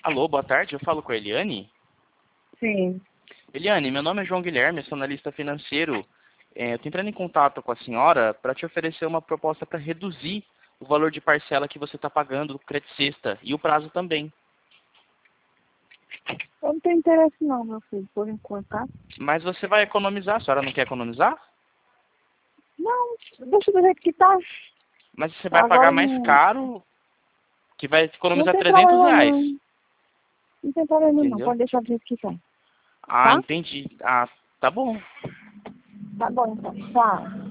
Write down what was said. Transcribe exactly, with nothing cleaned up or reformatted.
Alô, boa tarde, eu falo com a Eliane. Sim. Eliane, meu nome é João Guilherme, eu sou analista financeiro. É, eu estou entrando em contato com a senhora para te oferecer uma proposta para reduzir o valor de parcela que você está pagando do Credit Sexta e o prazo também. Eu não tenho interesse não, meu filho, por enquanto, tá? Mas você vai economizar, a senhora não quer economizar? Não, deixa do jeito que tá. Mas você vai pagar Agora mais não, caro, que vai não economizar tem trezentos problema reais. não. Não tem problema não, Entendeu? pode deixar do jeito que tá. Ah, Tá? entendi. Ah, tá bom. Tá bom então, tchau.